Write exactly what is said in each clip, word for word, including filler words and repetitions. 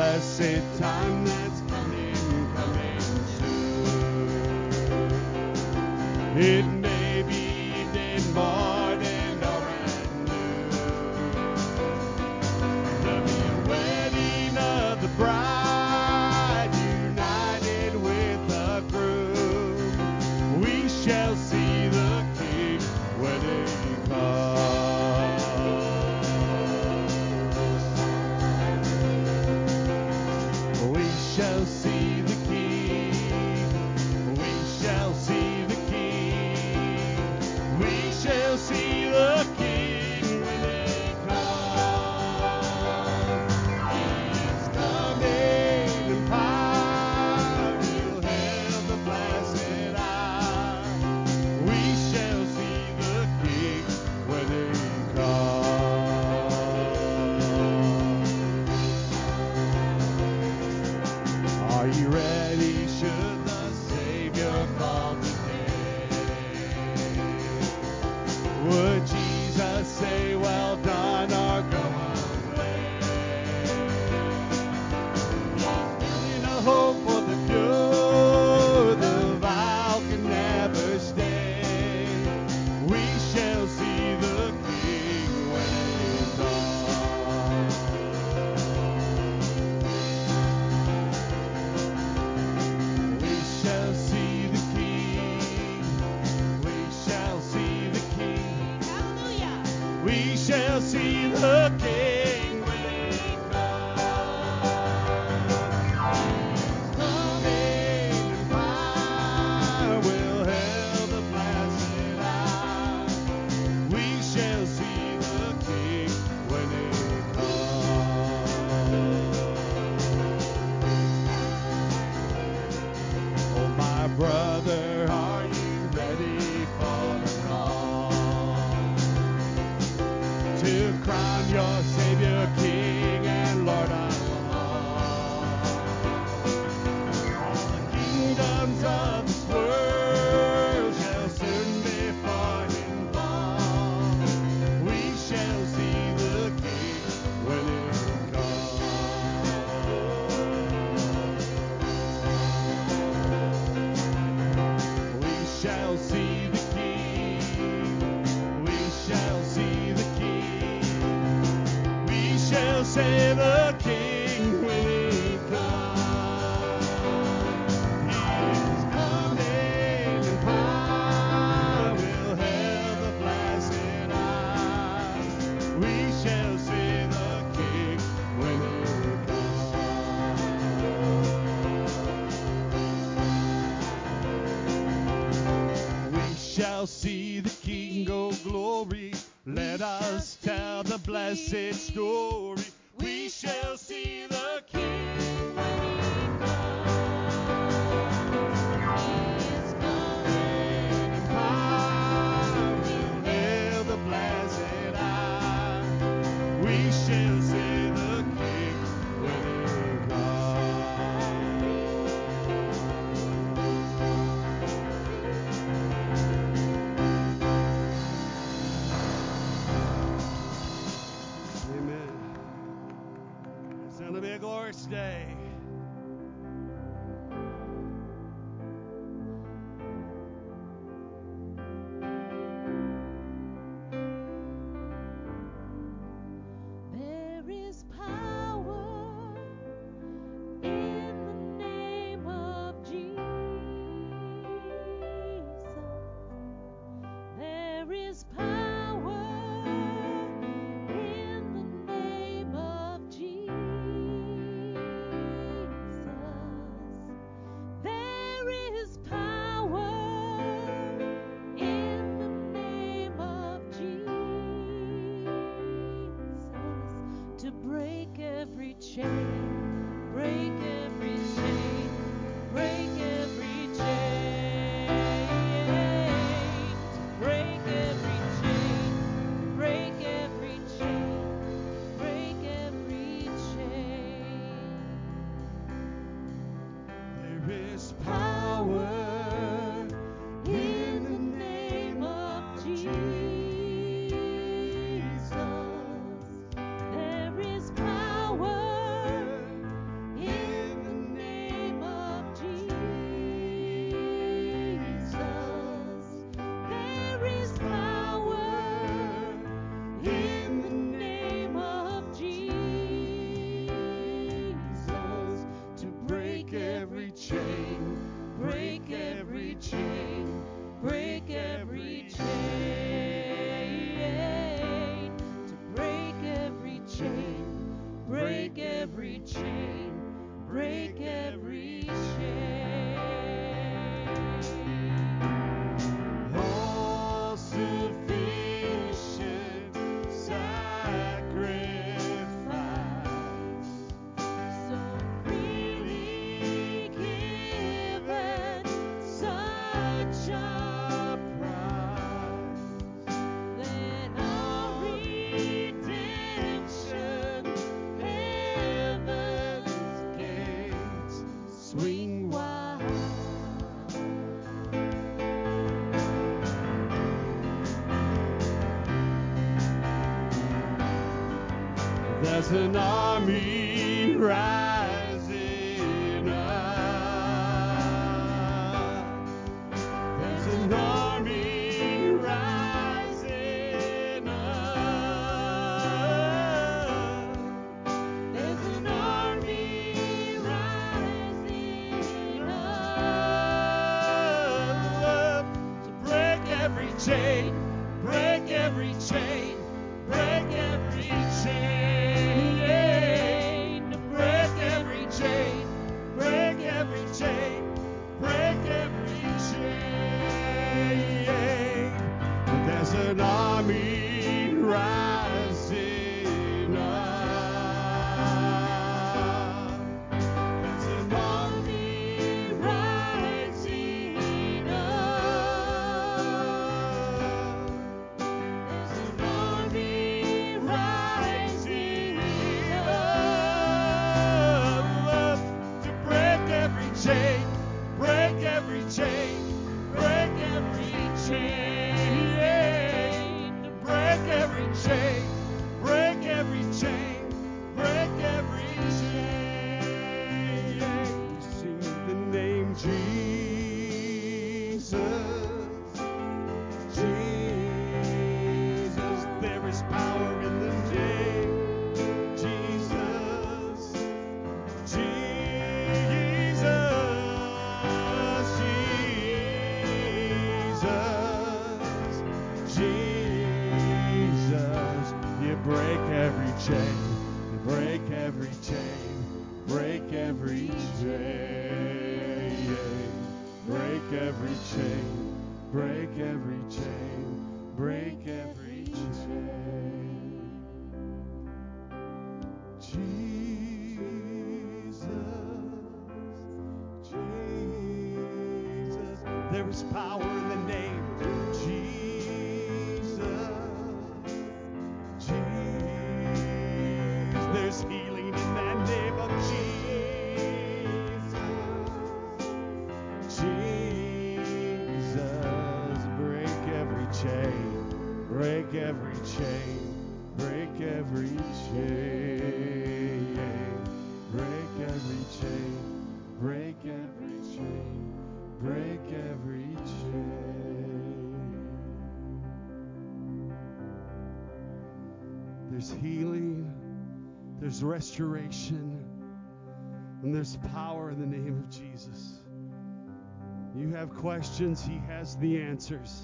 blessed time that's coming, coming soon. It may be evening, morning, or at noon. There'll be a wedding of the bride united with the groom. We shall see the King when he comes. We shall see the King. We shall see the King. We shall see the King when he comes. He's coming in power. We'll hail the blessed hour. We shall see the King when he comes. Are you ready? Should the Savior call today? Would Jesus say, well done, or go away? In a hope for the pure, the vile can never stay. We shall see the King when he comes. We shall see the King. We shall see the King. Hallelujah. We shall see the King when he comes. He's coming in power. We'll hail the blessed hour. We shall see the King when he comes. Oh, my brother, are you ready for the call to crown your Savior King and Lord of all? All the kingdoms of this world shall soon before him fall. We shall see the King when he comes. We shall see the King. We shall see the King. We shall see the King when he comes. He is coming in power. We'll hail the blessed hour. We shall see the King when he comes. We shall see the King, oh glory. Let us tell the blessed story. We shall see the King when he comes. He is coming in power. We'll hail the blessed hour. We shall see the King when he comes. Amen. It's going to be a glorious day. There is power in the name of Jesus. There is power in the name of Jesus. There's an army rising up. There's an army rising up. There's an army rising up to break every chain, break every chain, break every chain, to break every chain, break every chain, break every chain. There's an army rising up. There's an army rising up. There's an army rising up to break every chain, break every chain, break every chain, to break every chain, break every chain, break every chain. Sing the name Jesus. Jesus, there is power in the name Jesus. Jesus, Jesus, Jesus. You break every chain, you break every chain, break every chain, break every chain, break every chain, break every chain. Jesus, Jesus, there is power in the name Jesus. Jesus, there's healing in that name of Jesus. Jesus, break every chain, break every chain, break every chain, break every chain, break every chain, break every chain. There's healing, there's restoration, and there's power in the name of Jesus. You have questions, He has the answers.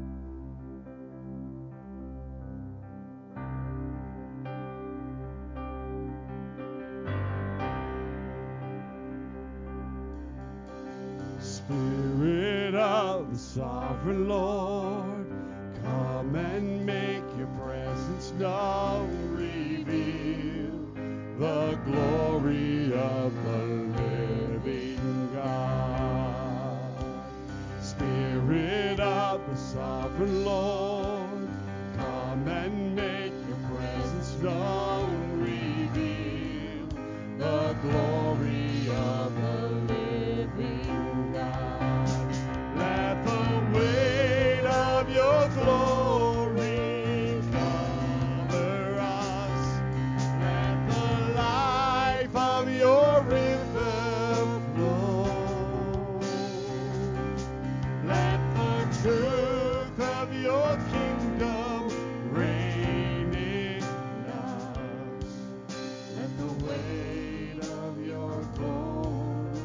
Spirit of the sovereign Lord, come and make your presence known. Reveal the glory of the living God. Spirit of the sovereign Lord, come and make your presence known. Reveal the glory of the living God. Let the weight of your glory cover us. Let the life of your river flow. Let the truth of your kingdom reign in us. Let the weight of your glory,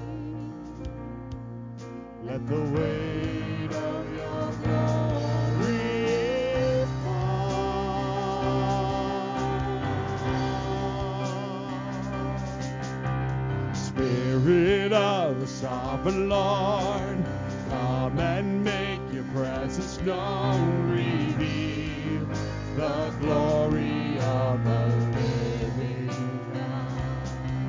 let the weight of your glory fall. Spirit of the sovereign Lord, come and make your presence known. Reveal the glory of the living God.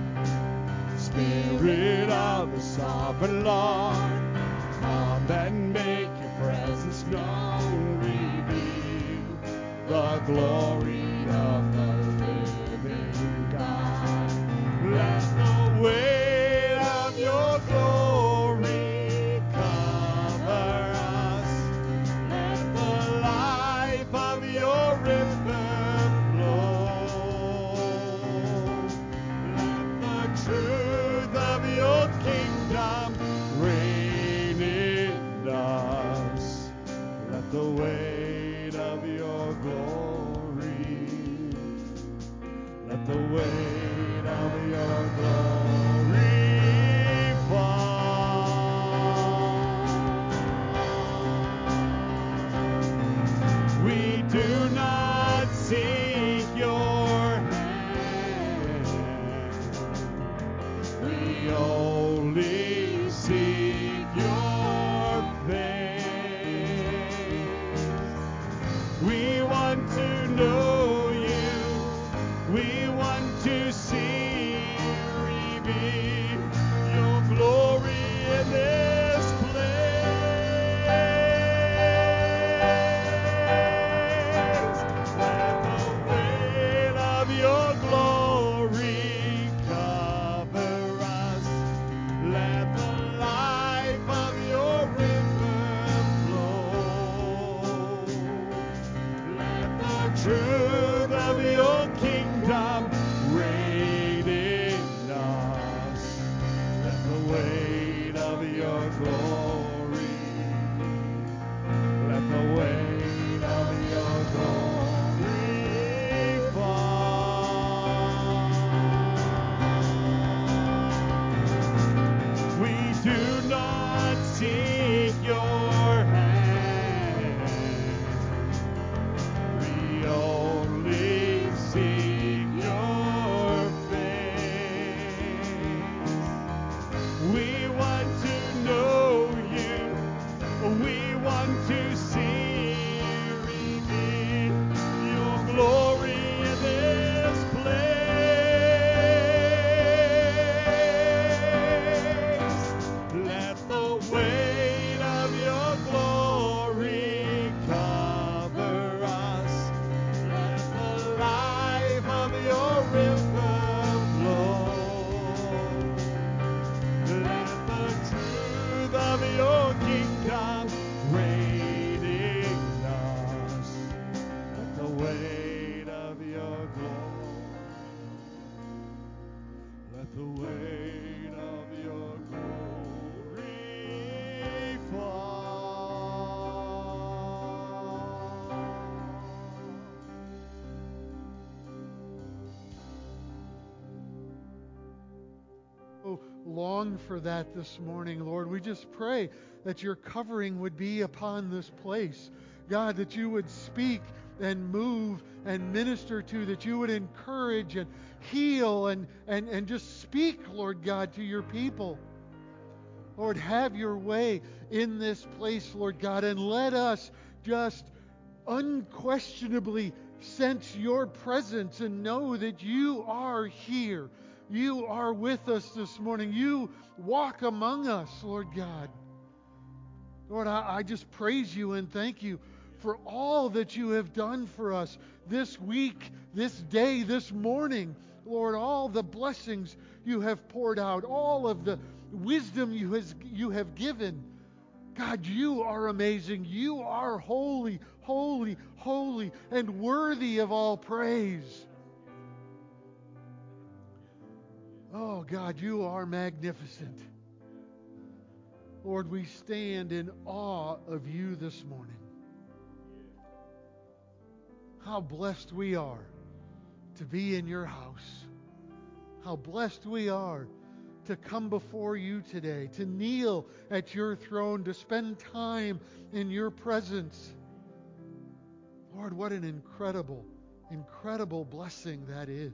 Spirit of the sovereign Lord, come and make your presence known. Reveal the glory of the living God. Let the weight of your glory cover us. Let the life of your river flow. glory. Let the weight of your glory fall. We do not seek your hand. We only seek your face. We want to know you. We want to see reveal your glory in this place. Let the weight of your glory cover us. Let the life of your river flow. Let the truth of your kingdom reign in us. Let the weight of your glory. Let the weight of your glory Oh, long for that this morning, Lord. We just pray that your covering would be upon this place. God, that you would speak and move and minister to, that you would encourage and heal and, and, and just speak, Lord God, to your people. Lord, have your way in this place, Lord God, and let us just unquestionably sense your presence and know that you are here. You are with us this morning. You walk among us, Lord God. Lord, I, I just praise you and thank you for all that you have done for us this week, this day, this morning. Lord, all the blessings you have poured out, all of the wisdom you, has, you have given. God, you are amazing. You are holy, holy, holy, and worthy of all praise. Oh, God, you are magnificent. Lord, we stand in awe of you this morning. How blessed we are to be in your house. How blessed we are to come before you today, to kneel at your throne, to spend time in your presence. Lord, what an incredible, incredible blessing that is.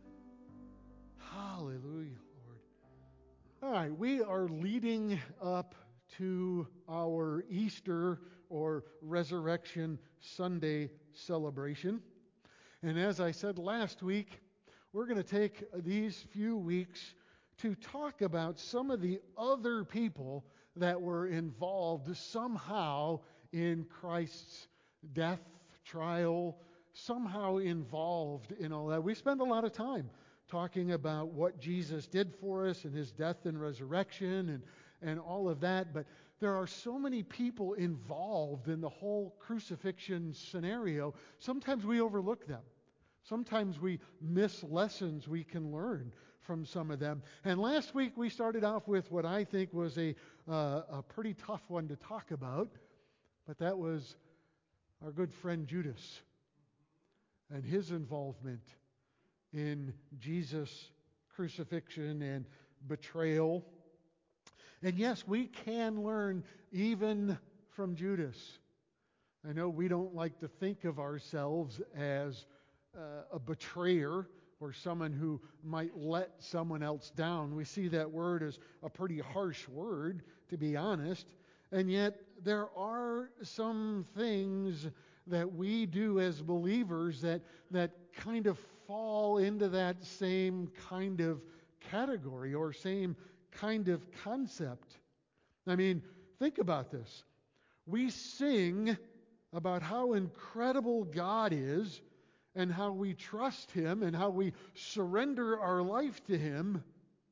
Hallelujah, Lord. All right, we are leading up to our Easter or Resurrection Sunday celebration. And as I said last week, we're going to take these few weeks to talk about some of the other people that were involved somehow in Christ's death, trial, somehow involved in all that. We spend a lot of time talking about what Jesus did for us and his death and resurrection and, and all of that, but there are so many people involved in the whole crucifixion scenario. Sometimes we overlook them. Sometimes we miss lessons we can learn from some of them. And last week we started off with what I think was a, uh, a pretty tough one to talk about, but that was our good friend Judas and his involvement in Jesus' crucifixion and betrayal. And yes, we can learn even from Judas. I know we don't like to think of ourselves as uh, a betrayer or someone who might let someone else down. We see that word as a pretty harsh word, to be honest. And yet there are some things that we do as believers that, that kind of fall into that same kind of category or same kind of concept. I mean, think about this. We sing about how incredible God is and how we trust him and how we surrender our life to him,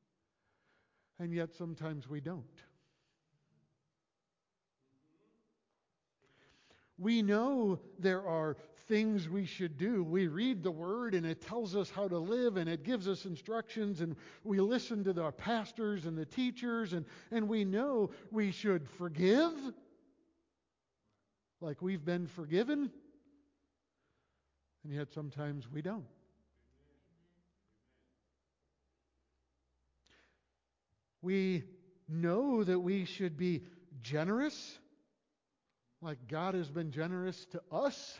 and yet sometimes we don't. We know there are things we should do. We read the Word and it tells us how to live and it gives us instructions, and we listen to our pastors and the teachers, and, and we know we should forgive like we've been forgiven, and yet sometimes we don't. We know that we should be generous, like God has been generous to us,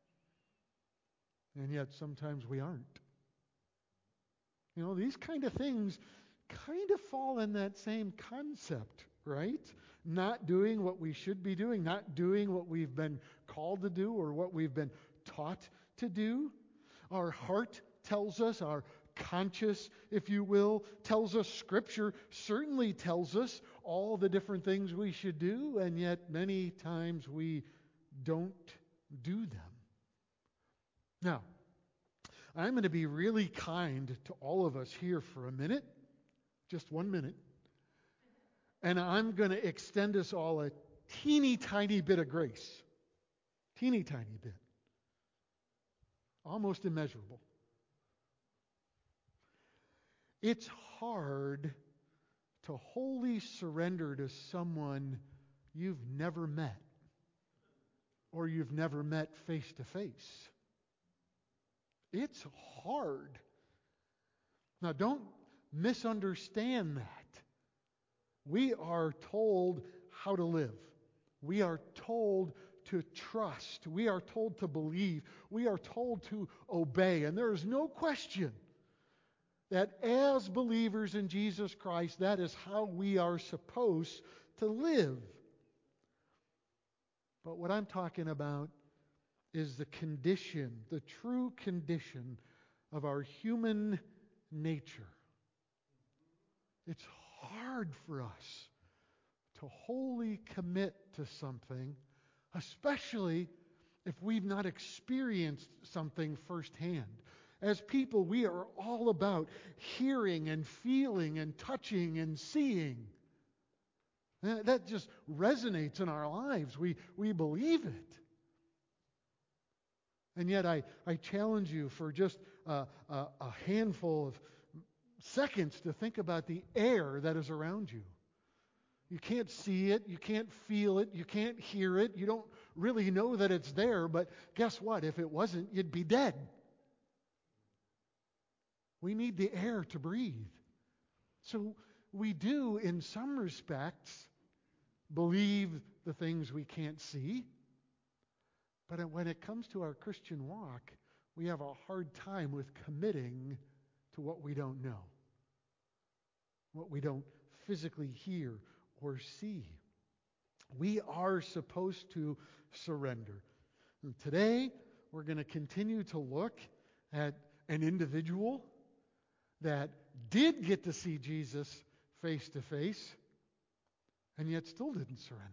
and yet sometimes we aren't. You know, these kind of things kind of fall in that same concept, right? Not doing what we should be doing, not doing what we've been called to do or what we've been taught to do. Our heart tells us, our conscience, if you will, tells us, Scripture certainly tells us all the different things we should do, and yet many times we don't do them. Now, I'm going to be really kind to all of us here for a minute, just one minute, and I'm going to extend us all a teeny tiny bit of grace. Teeny tiny bit. Almost immeasurable. It's hard to wholly surrender to someone you've never met or you've never met face to face. It's hard. Now, don't misunderstand that. We are told how to live. We are told to trust. We are told to believe. We are told to obey. And there is no question that as believers in Jesus Christ, that is how we are supposed to live. But what I'm talking about is the condition, the true condition of our human nature. It's hard for us to wholly commit to something, especially if we've not experienced something firsthand. As people, we are all about hearing and feeling and touching and seeing. That just resonates in our lives. We, we believe it. And yet I, I challenge you for just a, a, a handful of seconds to think about the air that is around you. You can't see it, you can't feel it, you can't hear it, you don't really know that it's there, but guess what? If it wasn't, you'd be dead. We need the air to breathe. So we do, in some respects, believe the things we can't see. But when it comes to our Christian walk, we have a hard time with committing to what we don't know, what we don't physically hear or see. We are supposed to surrender. And today, we're going to continue to look at an individual that did get to see Jesus face to face and yet still didn't surrender.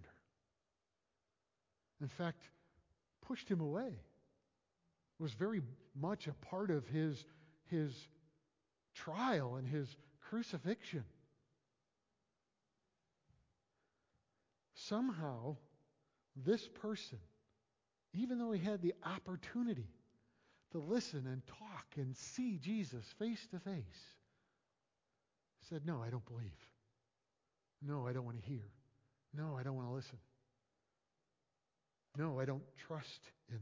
In fact, pushed him away. It was very much a part of his, his trial and his crucifixion. Somehow, this person, even though he had the opportunity to listen and talk and see Jesus face to face, said, "No, I don't believe. No, I don't want to hear. No, I don't want to listen. No, I don't trust in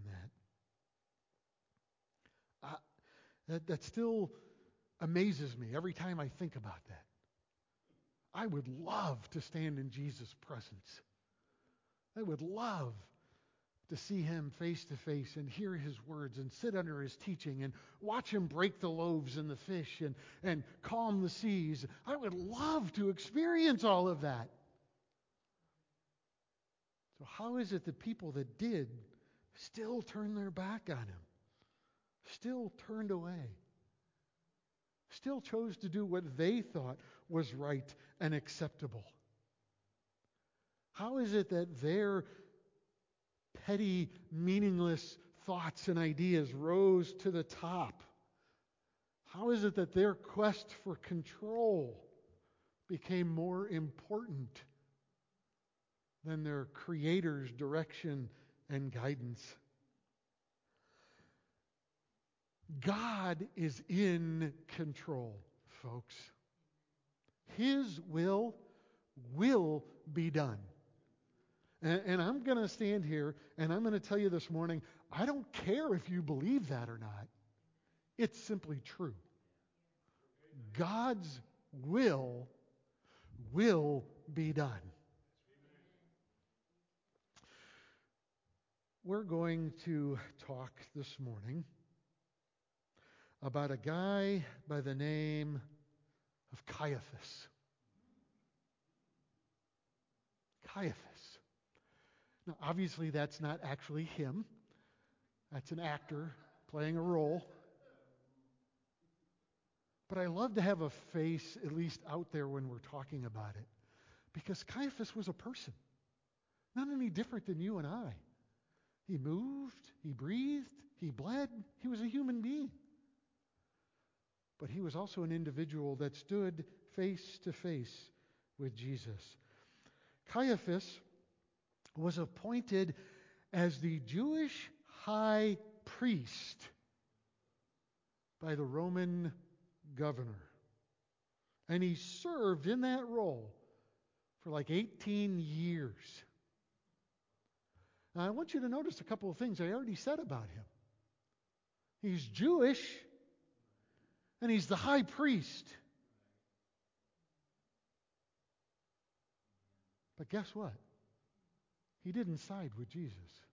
that." Uh, that. That still amazes me every time I think about that. I would love to stand in Jesus' presence. I would love to see him face to face and hear his words and sit under his teaching and watch him break the loaves and the fish and, and calm the seas. I would love to experience all of that. So how is it that people that did still turned their back on him? Still turned away? Still chose to do what they thought was right and acceptable? How is it that their petty, meaningless thoughts and ideas rose to the top? How is it that their quest for control became more important than their Creator's direction and guidance? God is in control, folks. His will will be done. And, and I'm going to stand here and I'm going to tell you this morning, I don't care if you believe that or not. It's simply true. God's will will be done. We're going to talk this morning about a guy by the name of Caiaphas. Caiaphas. Now, obviously, that's not actually him. That's an actor playing a role. But I love to have a face at least out there when we're talking about it. Because Caiaphas was a person. Not any different than you and I. He moved, he breathed, he bled. He was a human being. But he was also an individual that stood face to face with Jesus. Caiaphas was appointed as the Jewish high priest by the Roman governor. And he served in that role for like eighteen years. Now, I want you to notice a couple of things I already said about him. He's Jewish, and he's the high priest. But guess what? He didn't side with Jesus.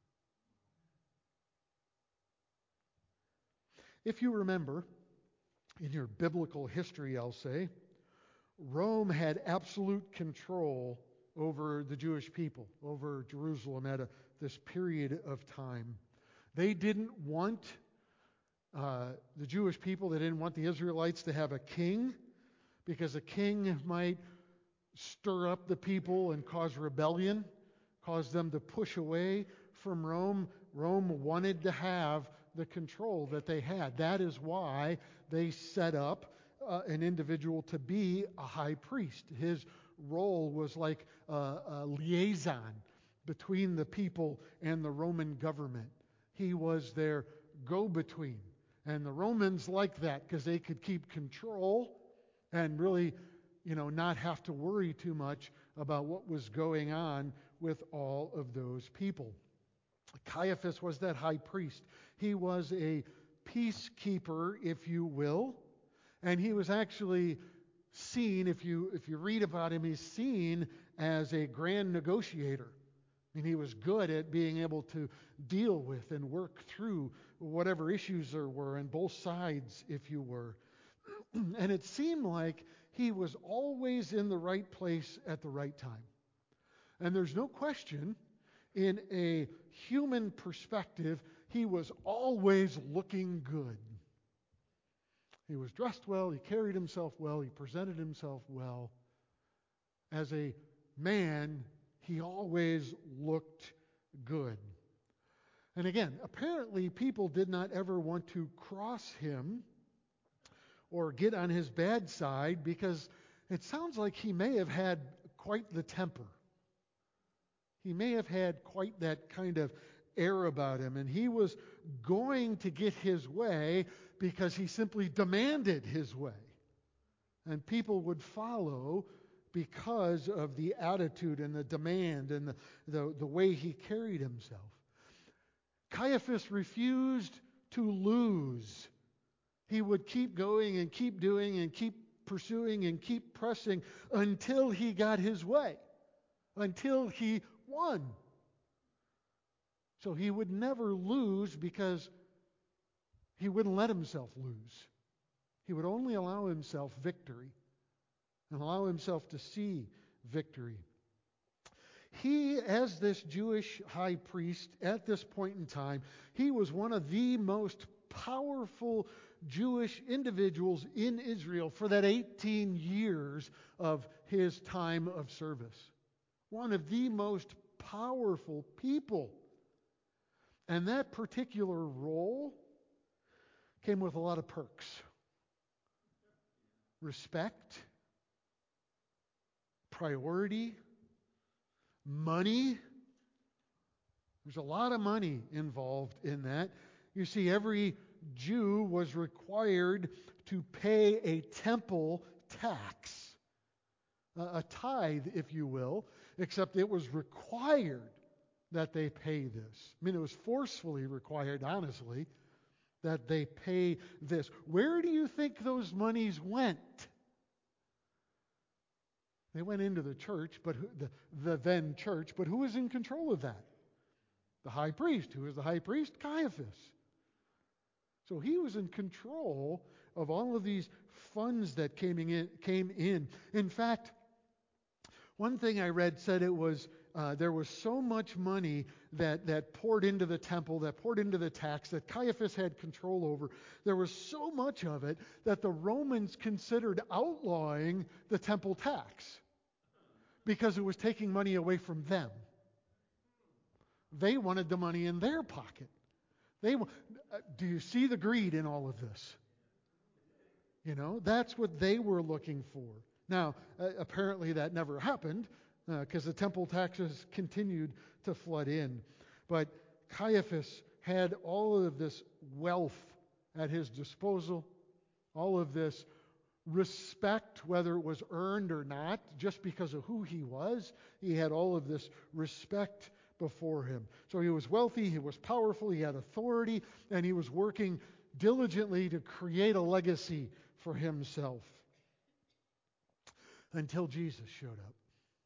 If you remember, in your biblical history, I'll say, Rome had absolute control over the Jewish people, over Jerusalem at a, this period of time. They didn't want uh, the Jewish people, they didn't want the Israelites to have a king, because a king might stir up the people and cause rebellion, cause them to push away from Rome. Rome wanted to have the control that they had. That is why they set up uh, an individual to be a high priest. His role was like a, a liaison between the people and the Roman government. He was their go-between. And the Romans liked that because they could keep control and really, you know, not have to worry too much about what was going on with all of those people. Caiaphas was that high priest. He was a peacekeeper, if you will, and he was actually seen, if you if you read about him, he's seen as a grand negotiator. I mean, he was good at being able to deal with and work through whatever issues there were on both sides, if you were. And it seemed like he was always in the right place at the right time. And there's no question, in a human perspective, he was always looking good. He was dressed well, he carried himself well, he presented himself well. As a man, he always looked good. And again, apparently people did not ever want to cross him or get on his bad side, because it sounds like he may have had quite the temper. He may have had quite that kind of air about him, and he was going to get his way because he simply demanded his way. And people would follow because of the attitude and the demand and the, the, the way he carried himself. Caiaphas refused to lose. He would keep going and keep doing and keep pursuing and keep pressing until he got his way, until he won. So he would never lose because he wouldn't let himself lose. He would only allow himself victory and allow himself to see victory. He, as this Jewish high priest at this point in time, he was one of the most powerful Jewish individuals in Israel for that eighteen years of his time of service. One of the most powerful people. And that particular role came with a lot of perks. Respect, priority, money. There's a lot of money involved in that. You see, every Jew was required to pay a temple tax, a, a tithe, if you will, except it was required that they pay this. I mean, it was forcefully required, honestly, that they pay this. Where do you think those monies went? They went into the church, but who, the, the then church, but who was in control of that? The high priest. Who was the high priest? Caiaphas. So he was in control of all of these funds that came in. Came in. In fact, one thing I read said it was uh, there was so much money that, that poured into the temple, that poured into the tax, that Caiaphas had control over. There was so much of it that the Romans considered outlawing the temple tax because it was taking money away from them. They wanted the money in their pocket. They, uh, do you see the greed in all of this? You know, that's what they were looking for. Now, uh, apparently that never happened because uh, the temple taxes continued to flood in. But Caiaphas had all of this wealth at his disposal, all of this respect, whether it was earned or not, just because of who he was. He had all of this respect before him. So he was wealthy, he was powerful, he had authority, and he was working diligently to create a legacy for himself. Until Jesus showed up.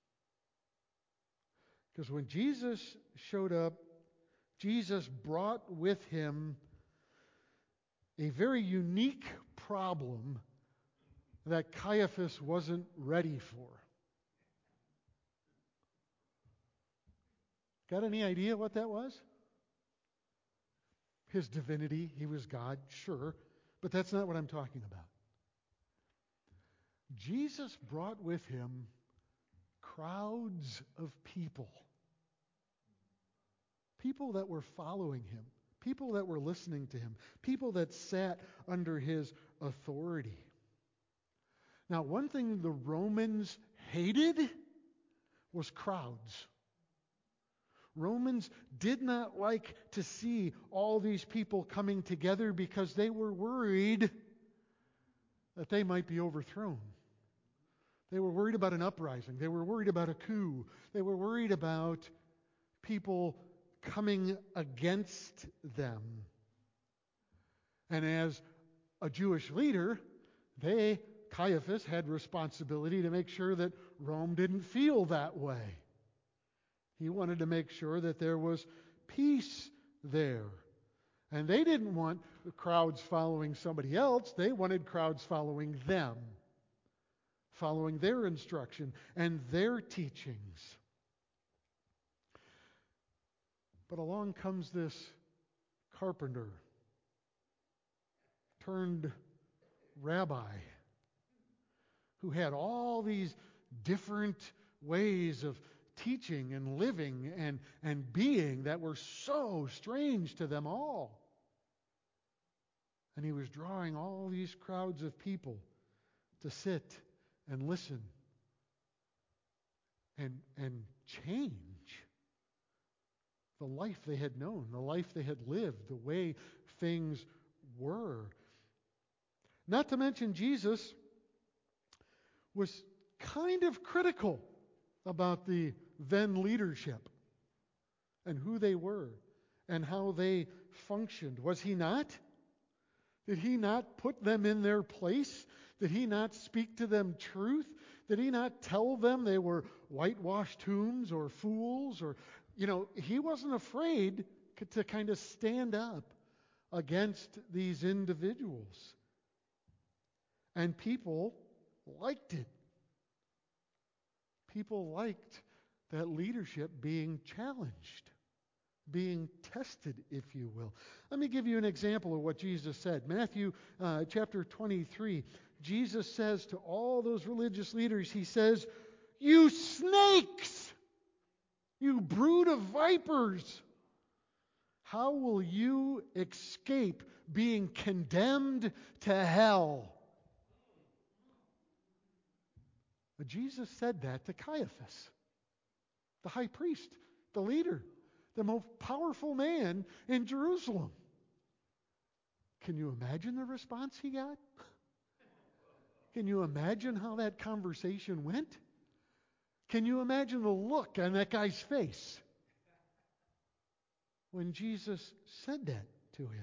Because when Jesus showed up, Jesus brought with him a very unique problem that Caiaphas wasn't ready for. Got any idea what that was? His divinity. He was God, sure. But that's not what I'm talking about. Jesus brought with him crowds of people. People that were following him. People that were listening to him. People that sat under his authority. Now, one thing the Romans hated was crowds. Romans did not like to see all these people coming together because they were worried that they might be overthrown. They were worried about an uprising. They were worried about a coup. They were worried about people coming against them. And as a Jewish leader, they, Caiaphas, had responsibility to make sure that Rome didn't feel that way. He wanted to make sure that there was peace there. And they didn't want the crowds following somebody else. They wanted crowds following them, following their instruction and their teachings. But along comes this carpenter turned rabbi who had all these different ways of teaching and living and, and being that were so strange to them all. And he was drawing all these crowds of people to sit and listen and, and change the life they had known, the life they had lived, the way things were. Not to mention Jesus was kind of critical about the then leadership and who they were and how they functioned. Was he not? Did he not put them in their place? Did he not speak to them truth? Did he not tell them they were whitewashed tombs or fools? Or, you know, he wasn't afraid to kind of stand up against these individuals. And people liked it. People liked that leadership being challenged, being tested, if you will. Let me give you an example of what Jesus said. Matthew uh, chapter twenty-three, Jesus says to all those religious leaders, he says, "You snakes, you brood of vipers, how will you escape being condemned to hell?" Jesus said that to Caiaphas, the high priest, the leader, the most powerful man in Jerusalem. Can you imagine the response he got? Can you imagine how that conversation went? Can you imagine the look on that guy's face when Jesus said that to him?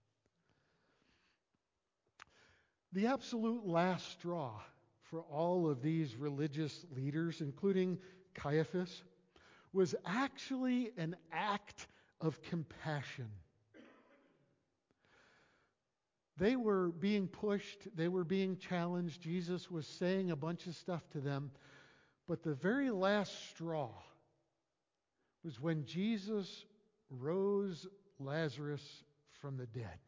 The absolute last straw for all of these religious leaders, including Caiaphas, was actually an act of compassion. They were being pushed, they were being challenged. Jesus was saying a bunch of stuff to them. But the very last straw was when Jesus rose Lazarus from the dead.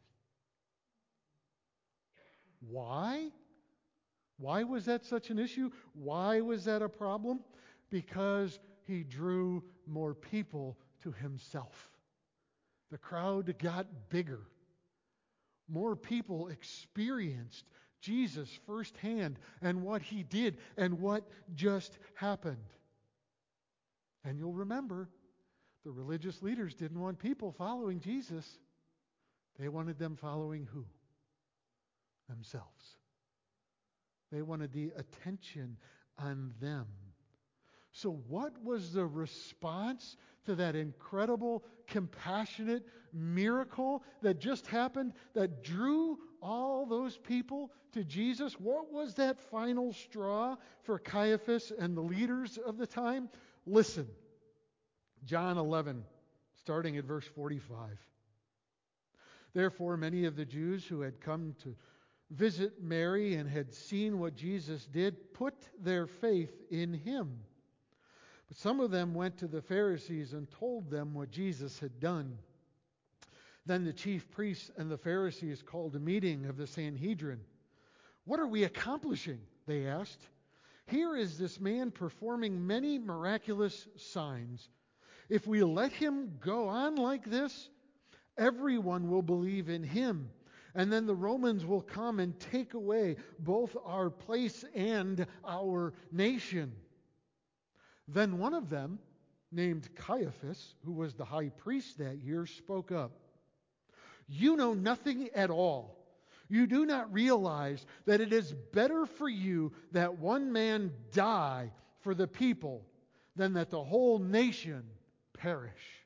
Why? Why was that such an issue? Why was that a problem? Because he drew more people to himself. The crowd got bigger. More people experienced Jesus firsthand and what he did and what just happened. And you'll remember, the religious leaders didn't want people following Jesus. They wanted them following who? Themselves. They wanted the attention on them. So what was the response to that incredible, compassionate miracle that just happened that drew all those people to Jesus? What was that final straw for Caiaphas and the leaders of the time? Listen, John eleven, starting at verse forty-five. Therefore, many of the Jews who had come to visit Mary and had seen what Jesus did put their faith in him. But some of them went to the Pharisees and told them what Jesus had done. Then the chief priests and the Pharisees called a meeting of the Sanhedrin. "What are we accomplishing?" they asked. "Here is this man performing many miraculous signs. If we let him go on like this, everyone will believe in him. And then the Romans will come and take away both our place and our nation." Then one of them, named Caiaphas, who was the high priest that year, spoke up. "You know nothing at all. You do not realize that it is better for you that one man die for the people than that the whole nation perish."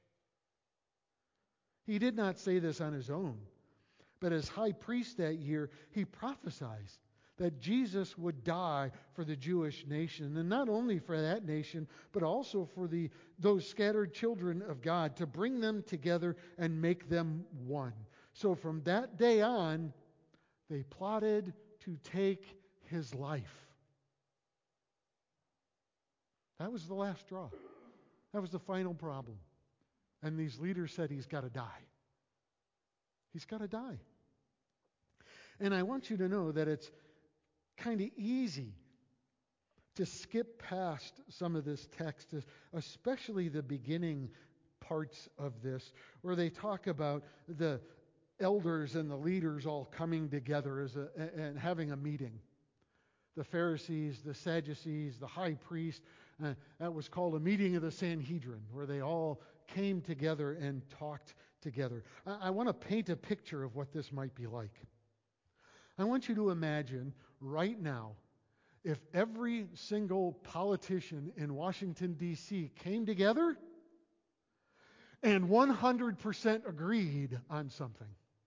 He did not say this on his own, but as high priest that year, he prophesied that Jesus would die for the Jewish nation, and not only for that nation, but also for the those scattered children of God, to bring them together and make them one. So from that day on, they plotted to take his life. That was the last straw. That was the final problem. And these leaders said he's got to die. He's got to die. And I want you to know that it's kind of easy to skip past some of this text, especially the beginning parts of this, where they talk about the elders and the leaders all coming together as a, and having a meeting. The Pharisees, the Sadducees, the high priest, uh, that was called a meeting of the Sanhedrin, where they all came together and talked together. I, I want to paint a picture of what this might be like. I want you to imagine right now, if every single politician in Washington, D C came together and one hundred percent agreed on something.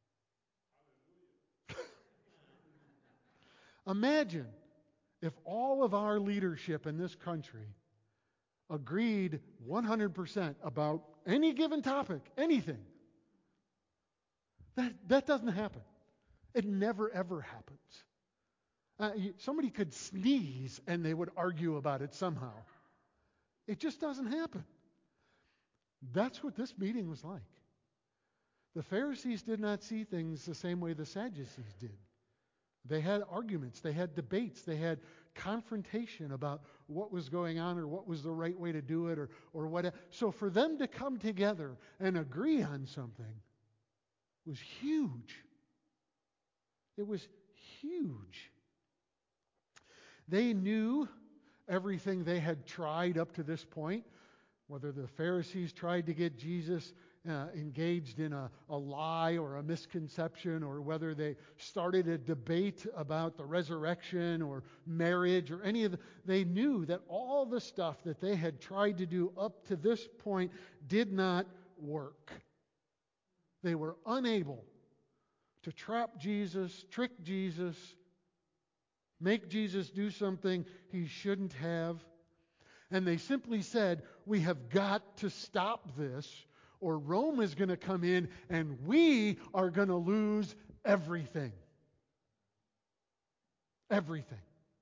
Imagine if all of our leadership in this country agreed one hundred percent about any given topic, anything. That, that doesn't happen. It never, ever happens. Uh, you, somebody could sneeze and they would argue about it somehow. It just doesn't happen. That's what this meeting was like. The Pharisees did not see things the same way the Sadducees did. They had arguments, they had debates, they had confrontation about what was going on or what was the right way to do it or, or what. So for them to come together and agree on something was huge. It was huge. They knew everything they had tried up to this point. Whether the Pharisees tried to get Jesus uh, engaged in a, a lie or a misconception, or whether they started a debate about the resurrection or marriage or any of the, they knew that all the stuff that they had tried to do up to this point did not work. They were unable to trap Jesus, trick Jesus, make Jesus do something he shouldn't have. And they simply said, we have got to stop this, or Rome is going to come in and we are going to lose everything. Everything.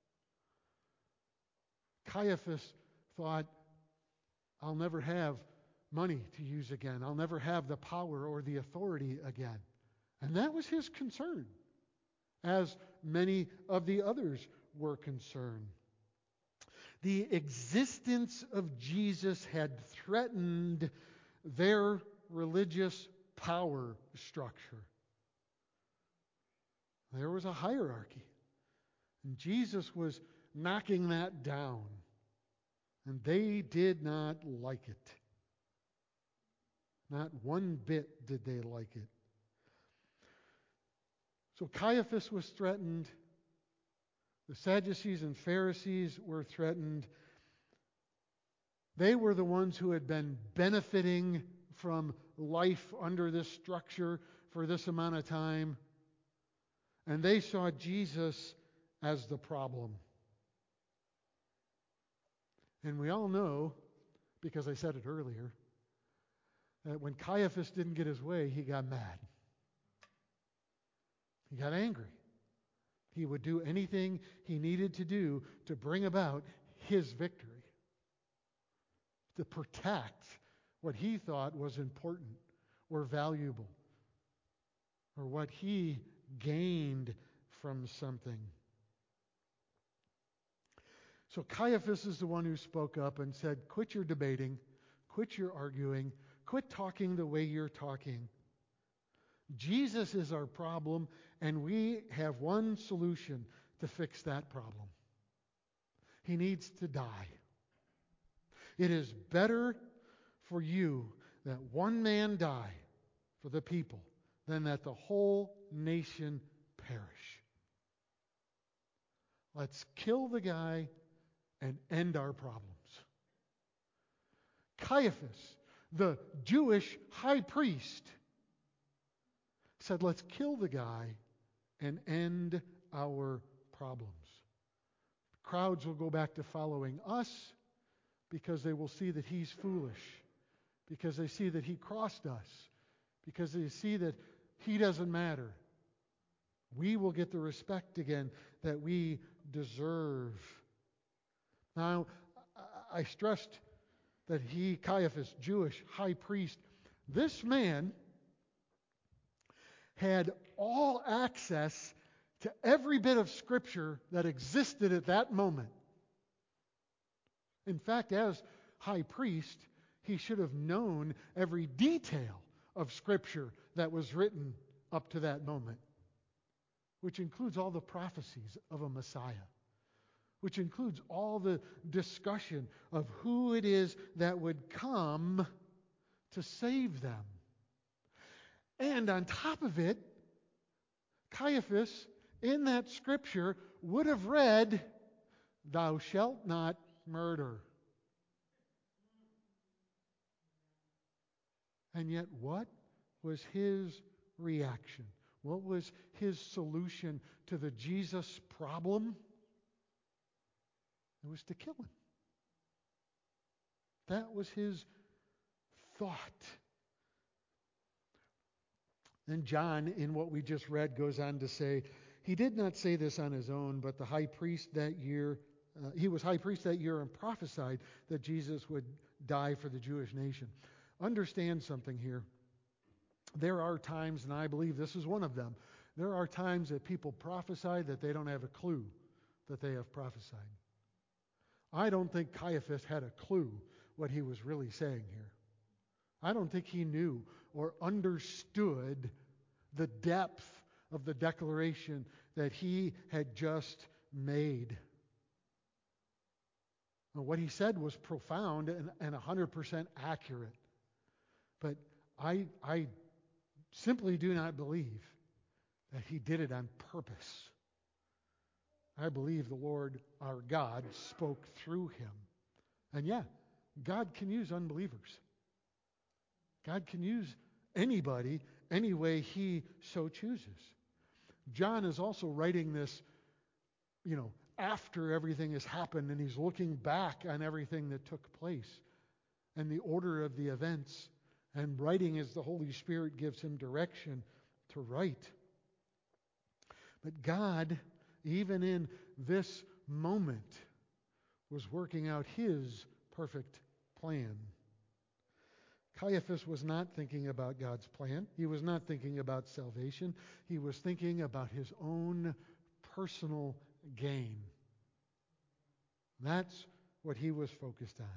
Caiaphas thought, I'll never have money to use again. I'll never have the power or the authority again. And that was his concern, as many of the others were concerned. The existence of Jesus had threatened their religious power structure. There was a hierarchy, and Jesus was knocking that down, and they did not like it. Not one bit did they like it. So Caiaphas was threatened. The Sadducees and Pharisees were threatened. They were the ones who had been benefiting from life under this structure for this amount of time. And they saw Jesus as the problem. And we all know, because I said it earlier, that when Caiaphas didn't get his way, he got mad. He got angry. He would do anything he needed to do to bring about his victory, to protect what he thought was important or valuable, or what he gained from something. So Caiaphas is the one who spoke up and said, quit your debating, quit your arguing, quit talking the way you're talking. Jesus is our problem, and we have one solution to fix that problem. He needs to die. It is better for you that one man die for the people than that the whole nation perish. Let's kill the guy and end our problems. Caiaphas, the Jewish high priest, said, let's kill the guy and end our problems. Crowds will go back to following us because they will see that he's foolish, because they see that he crossed us, because they see that he doesn't matter. We will get the respect again that we deserve. Now, I stressed that he, Caiaphas, Jewish high priest, this man had all access to every bit of Scripture that existed at that moment. In fact, as high priest, he should have known every detail of Scripture that was written up to that moment, which includes all the prophecies of a Messiah, which includes all the discussion of who it is that would come to save them. And on top of it, Caiaphas, in that Scripture, would have read, thou shalt not murder. And yet, what was his reaction? What was his solution to the Jesus problem? It was to kill him. That was his thought. And John, in what we just read, goes on to say, he did not say this on his own, but the high priest that year, uh, he was high priest that year and prophesied that Jesus would die for the Jewish nation. Understand something here. There are times, and I believe this is one of them, there are times that people prophesy that they don't have a clue that they have prophesied. I don't think Caiaphas had a clue what he was really saying here. I don't think he knew or understood the depth of the declaration that he had just made. Now, what he said was profound and, and one hundred percent accurate. But I, I simply do not believe that he did it on purpose. I believe the Lord our God spoke through him. And yeah, God can use unbelievers. God can use anybody any way he so chooses. John is also writing this, you know, after everything has happened, and he's looking back on everything that took place and the order of the events, and writing as the Holy Spirit gives him direction to write. But God, even in this moment, was working out his perfect plan. Caiaphas was not thinking about God's plan. He was not thinking about salvation. He was thinking about his own personal gain. That's what he was focused on.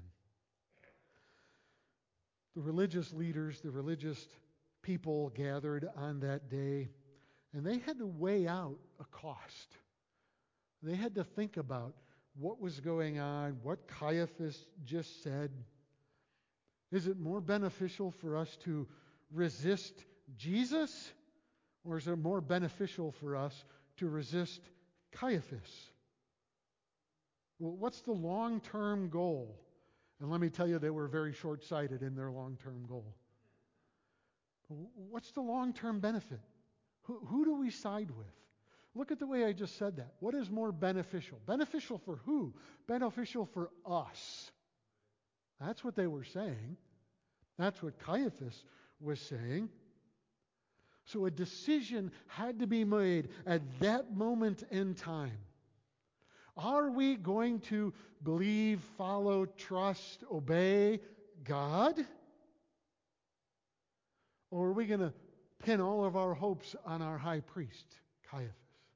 The religious leaders, the religious people gathered on that day, and they had to weigh out a cost. They had to think about what was going on, what Caiaphas just said. Is it more beneficial for us to resist Jesus, or is it more beneficial for us to resist Caiaphas? Well, what's the long-term goal? And let me tell you, they were very short-sighted in their long-term goal. What's the long-term benefit? Who, who do we side with? Look at the way I just said that. What is more beneficial? Beneficial for who? Beneficial for us. That's what they were saying. That's what Caiaphas was saying. So a decision had to be made at that moment in time. Are we going to believe, follow, trust, obey God? Or are we going to pin all of our hopes on our high priest, Caiaphas?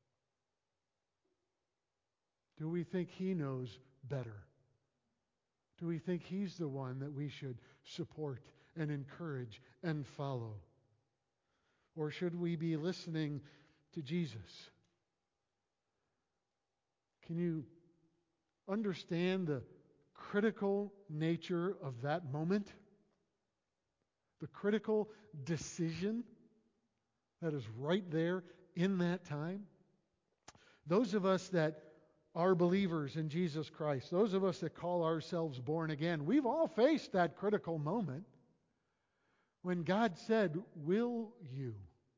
Do we think he knows better? Do we think he's the one that we should support and encourage and follow? Or should we be listening to Jesus? Can you understand the critical nature of that moment? The critical decision that is right there in that time? Those of us that are believers in Jesus Christ, those of us that call ourselves born again, we've all faced that critical moment when God said, will you?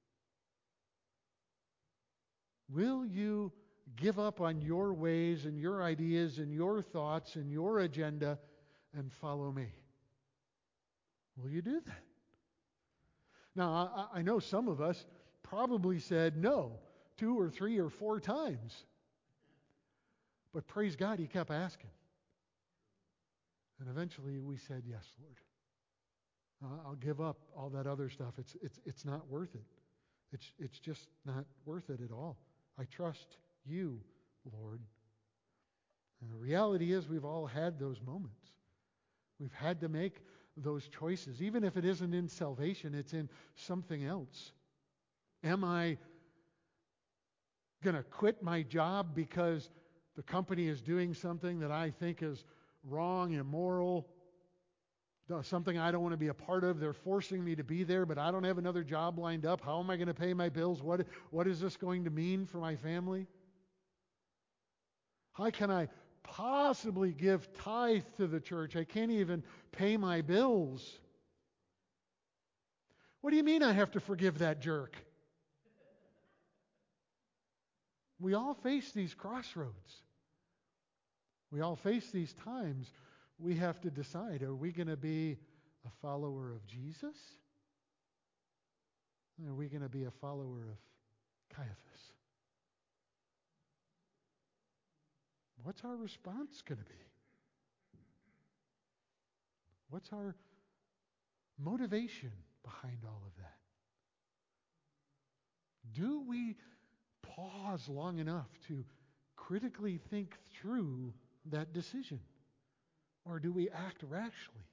Will you give up on your ways and your ideas and your thoughts and your agenda and follow me? Will you do that? Now, I, I know some of us probably said no two or three or four times. But praise God, he kept asking. And eventually we said, yes, Lord. Uh, I'll give up all that other stuff. It's, it's, it's not worth it. It's, it's just not worth it at all. I trust you, Lord. And the reality is we've all had those moments. We've had to make those choices. Even if it isn't in salvation, it's in something else. Am I going to quit my job because the company is doing something that I think is wrong, immoral, something I don't want to be a part of? They're forcing me to be there, but I don't have another job lined up. How am I going to pay my bills? What, what is this going to mean for my family? How can I possibly give tithe to the church? I can't even pay my bills. What do you mean I have to forgive that jerk? We all face these crossroads. We all face these times. We have to decide, are we going to be a follower of Jesus? Or are we going to be a follower of Caiaphas? What's our response going to be? What's our motivation behind all of that? Do we pause long enough to critically think through that decision? Or do we act rashly?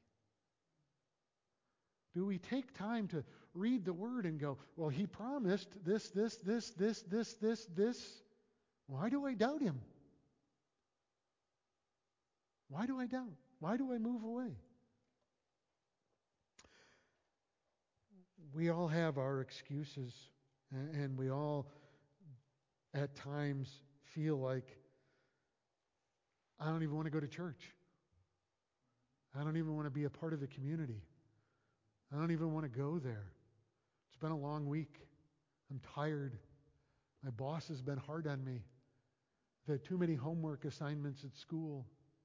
Do we take time to read the Word and go, well, he promised this, this, this, this, this, this, this. Why do I doubt him? Why do I doubt? Why do I move away? We all have our excuses, and we all at times feel like, I don't even want to go to church. I don't even want to be a part of the community. I don't even want to go there. It's been a long week. I'm tired. My boss has been hard on me. I've had too many homework assignments at school.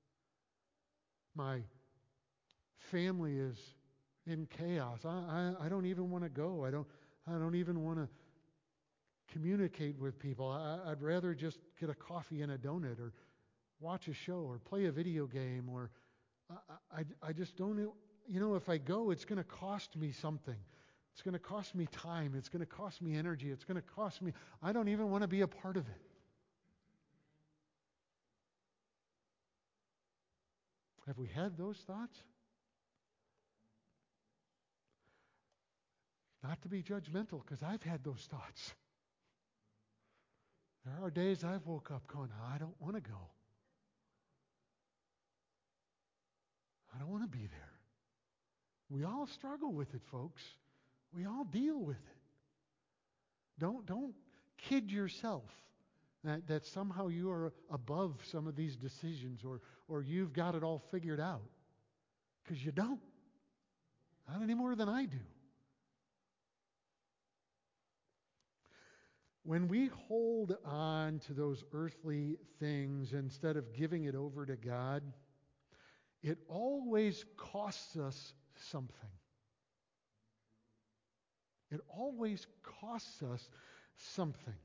My family is in chaos. I, I, I don't even want to go. I don't I don't even want to communicate with people. I, I'd rather just get a coffee and a donut, or watch a show, or play a video game, or I, I, I just don't, you know, if I go, it's going to cost me something. It's going to cost me time. It's going to cost me energy. It's going to cost me, I don't even want to be a part of it. Have we had those thoughts? Not to be judgmental, because I've had those thoughts. There are days I've woke up going, I don't want to go. I don't want to be there. We all struggle with it, folks. We all deal with it. Don't, don't kid yourself that, that somehow you are above some of these decisions, or, or you've got it all figured out. Because you don't. Not any more than I do. When we hold on to those earthly things instead of giving it over to God, it always costs us something. It always costs us something.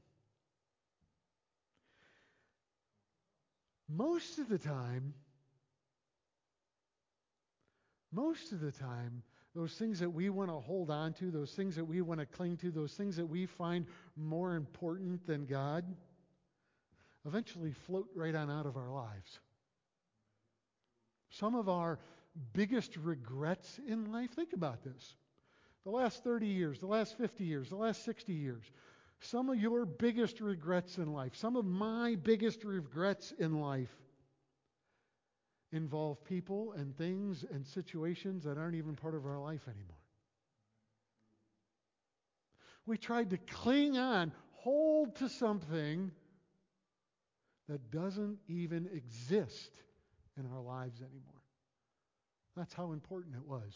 Most of the time, most of the time, those things that we want to hold on to, those things that we want to cling to, those things that we find more important than God, eventually float right on out of our lives. Some of our biggest regrets in life, think about this. The last thirty years, the last fifty years, the last sixty years, some of your biggest regrets in life, some of my biggest regrets in life involve people and things and situations that aren't even part of our life anymore. We tried to cling on, hold to something that doesn't even exist in our lives anymore. That's how important it was.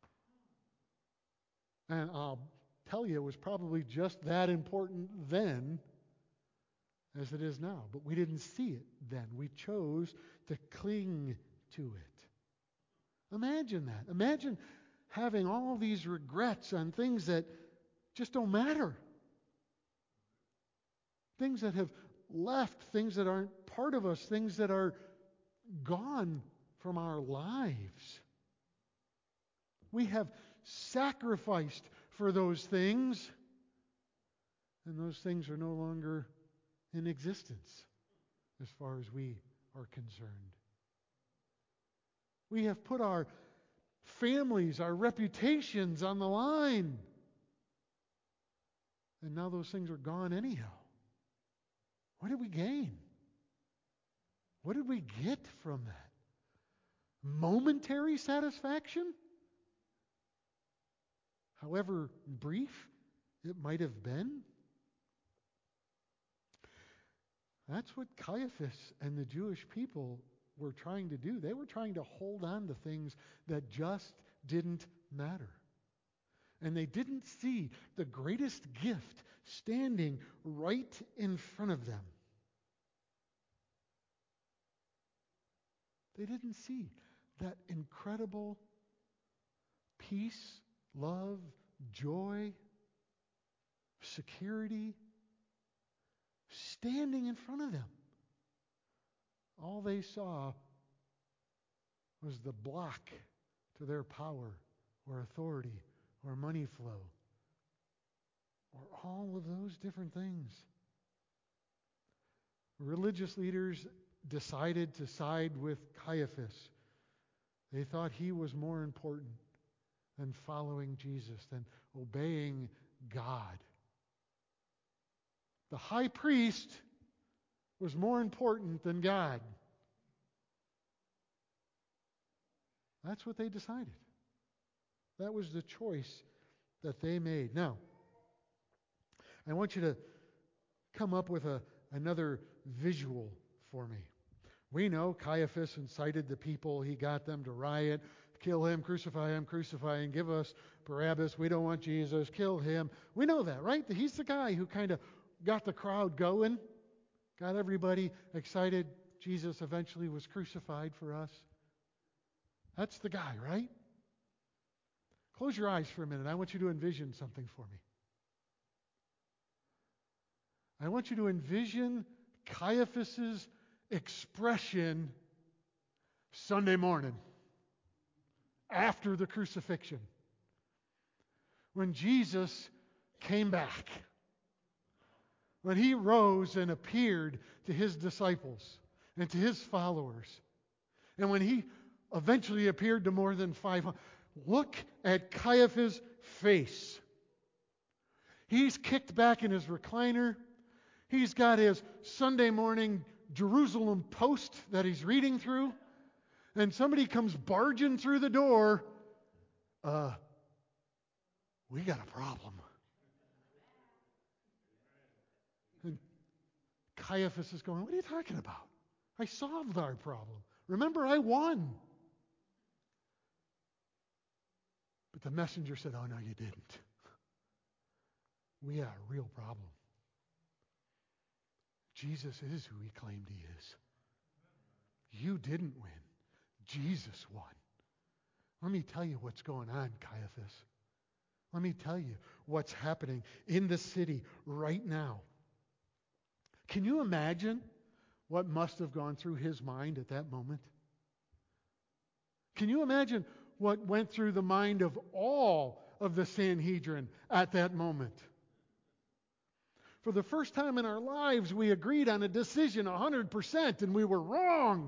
And I'll tell you, it was probably just that important then as it is now. But we didn't see it then. We chose to cling to it. Imagine that. Imagine having all these regrets on things that just don't matter. Things that have left, things that aren't part of us, things that are gone from our lives. We have sacrificed for those things, and those things are no longer in existence as far as we are concerned. We have put our families, our reputations on the line, and now those things are gone anyhow. What did we gain? What did we get from that? Momentary satisfaction? However brief it might have been? That's what Caiaphas and the Jewish people were trying to do. They were trying to hold on to things that just didn't matter. And they didn't see the greatest gift standing right in front of them. They didn't see that incredible peace, love, joy, security standing in front of them. All they saw was the block to their power or authority or money flow or all of those different things. Religious leaders decided to side with Caiaphas. They thought he was more important than following Jesus, than obeying God. The high priest was more important than God. That's what they decided. That was the choice that they made. Now, I want you to come up with a, another visual for me. We know Caiaphas incited the people. He got them to riot. Kill him, crucify him, crucify him, give us Barabbas. We don't want Jesus. Kill him. We know that, right? He's the guy who kind of got the crowd going, got everybody excited. Jesus eventually was crucified for us. That's the guy, right? Close your eyes for a minute. I want you to envision something for me. I want you to envision Caiaphas's expression Sunday morning after the crucifixion, when Jesus came back, when he rose and appeared to his disciples and to his followers, and when he eventually appeared to more than five hundred. Look at Caiaphas' face. He's kicked back in his recliner. He's got his Sunday morning Jerusalem Post that he's reading through. And somebody comes barging through the door. Uh, we got a problem. And Caiaphas is going, what are you talking about? I solved our problem. Remember, I won. But the messenger said, oh, no, you didn't. We had a real problem. Jesus is who he claimed he is. You didn't win. Jesus won. Let me tell you what's going on, Caiaphas. Let me tell you what's happening in the city right now. Can you imagine what must have gone through his mind at that moment? Can you imagine what went through the mind of all of the Sanhedrin at that moment? For the first time in our lives, we agreed on a decision one hundred percent, and we were wrong.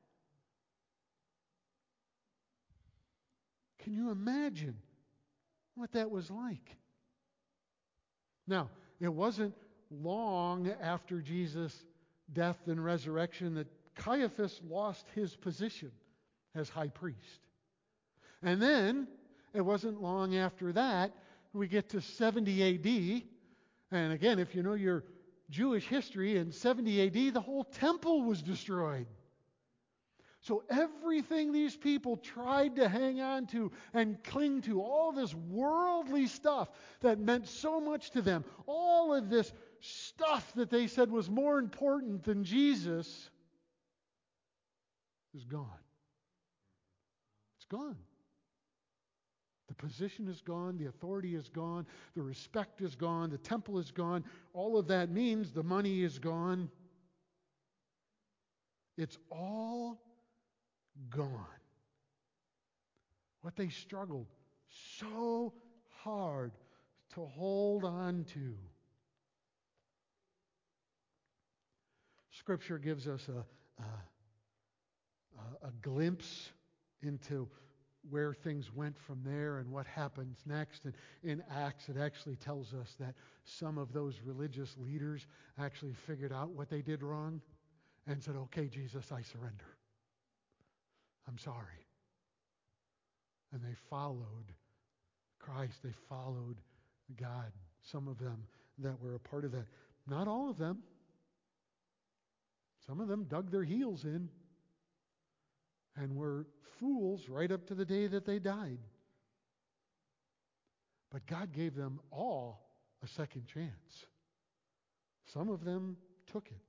Can you imagine what that was like? Now, it wasn't long after Jesus' death and resurrection that Caiaphas lost his position as high priest. And then, it wasn't long after that, we get to seventy A D. And again, if you know your Jewish history, in seventy A D, the whole temple was destroyed. So everything these people tried to hang on to and cling to, all this worldly stuff that meant so much to them, all of this stuff that they said was more important than Jesus, is gone. It's gone. The position is gone, the authority is gone, the respect is gone, the temple is gone. All of that means the money is gone. It's all gone. What they struggled so hard to hold on to. Scripture gives us a, a, a glimpse into where things went from there and what happens next. And in Acts, it actually tells us that some of those religious leaders actually figured out what they did wrong and said, okay, Jesus, I surrender. I'm sorry. And they followed Christ. They followed God. Some of them that were a part of that. Not all of them. Some of them dug their heels in and were fools right up to the day that they died. But God gave them all a second chance. Some of them took it.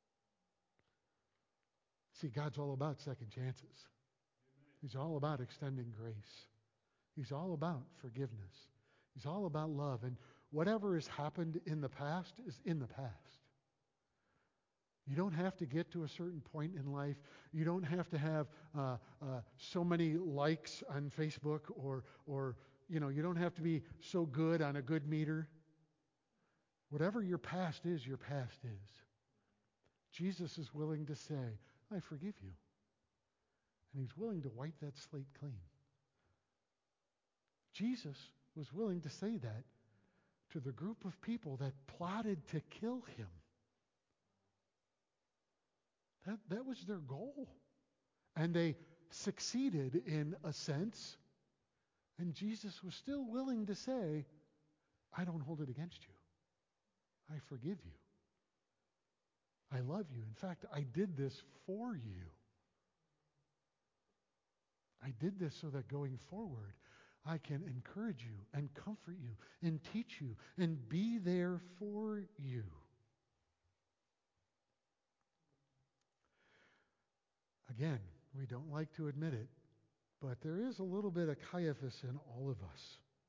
See, God's all about second chances. He's all about extending grace. He's all about forgiveness. He's all about love. And whatever has happened in the past is in the past. You don't have to get to a certain point in life. You don't have to have uh, uh, so many likes on Facebook or, or, you know, you don't have to be so good on a good meter. Whatever your past is, your past is. Jesus is willing to say, I forgive you. And he's willing to wipe that slate clean. Jesus was willing to say that to the group of people that plotted to kill him. That, that was their goal. And they succeeded in a sense. And Jesus was still willing to say, I don't hold it against you. I forgive you. I love you. In fact, I did this for you. I did this so that going forward, I can encourage you and comfort you and teach you and be there for you. Again, we don't like to admit it, but there is a little bit of Caiaphas in all of us.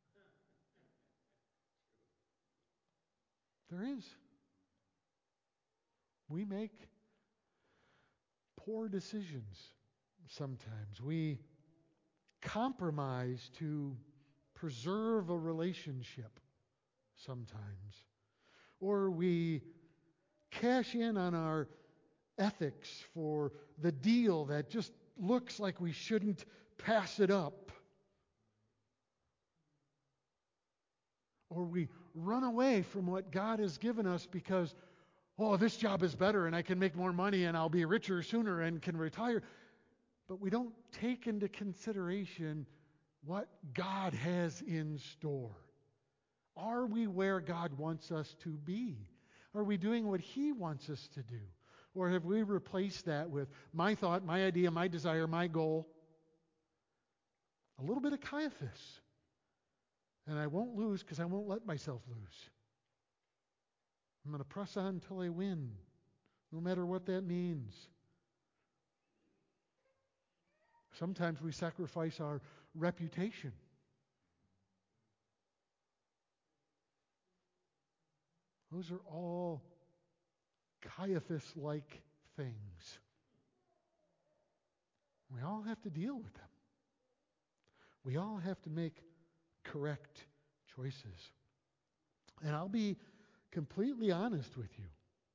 There is. We make poor decisions sometimes. We compromise to preserve a relationship sometimes. Or we cash in on our ethics for the deal that just looks like we shouldn't pass it up. Or we run away from what God has given us because, oh, this job is better and I can make more money and I'll be richer sooner and can retire. But we don't take into consideration what God has in store. Are we where God wants us to be? Are we doing what He wants us to do? Or have we replaced that with my thought, my idea, my desire, my goal? A little bit of Caiaphas. And I won't lose because I won't let myself lose. I'm going to press on until I win, no matter what that means. Sometimes we sacrifice our reputation. Those are all Caiaphas-like things. We all have to deal with them. We all have to make correct choices. And I'll be completely honest with you.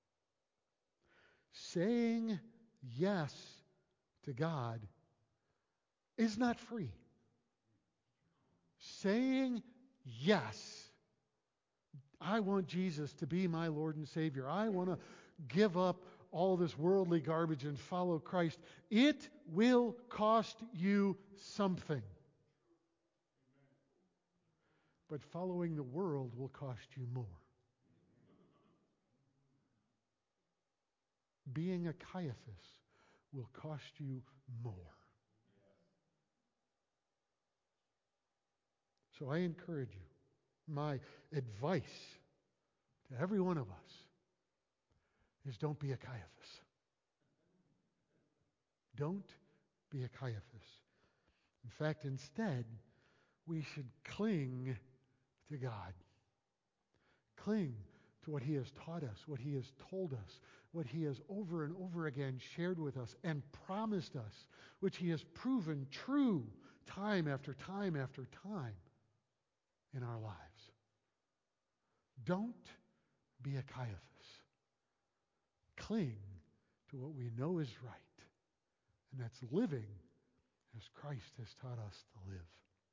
Saying yes to God is not free. Saying yes, I want Jesus to be my Lord and Savior. I want to give up all this worldly garbage and follow Christ. It will cost you something. But following the world will cost you more. Being a Caiaphas will cost you more. So I encourage you, my advice to every one of us is don't be a Caiaphas. Don't be a Caiaphas. In fact, instead, we should cling to God. Cling to what He has taught us, what He has told us, what He has over and over again shared with us and promised us, which He has proven true time after time after time in our lives. Don't be a Caiaphas. Cling to what we know is right, and that's living as Christ has taught us to live.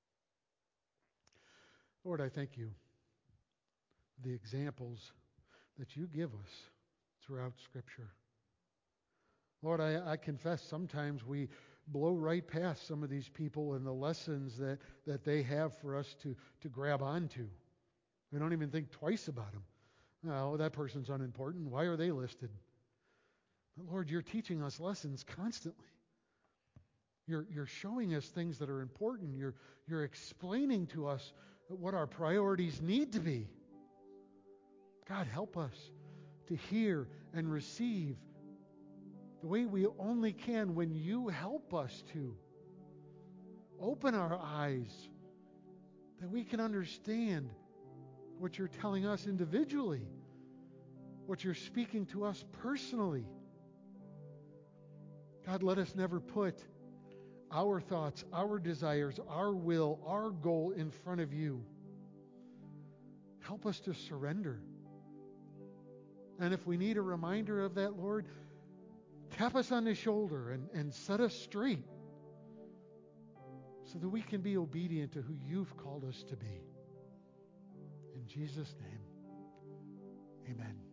Lord, I thank you for the examples that you give us throughout Scripture. Lord, I, I confess sometimes we blow right past some of these people and the lessons that, that they have for us to, to grab onto. We don't even think twice about them. Oh, that person's unimportant. Why are they listed? But Lord, you're teaching us lessons constantly. You're, you're showing us things that are important. You're, you're explaining to us what our priorities need to be. God, help us to hear and receive the way we only can when you help us to. Open our eyes that we can understand what you're telling us individually, what you're speaking to us personally. God, let us never put our thoughts, our desires, our will, our goal in front of you. Help us to surrender. And if we need a reminder of that, Lord, tap us on the shoulder and, and set us straight so that we can be obedient to who you've called us to be. In Jesus' name, amen.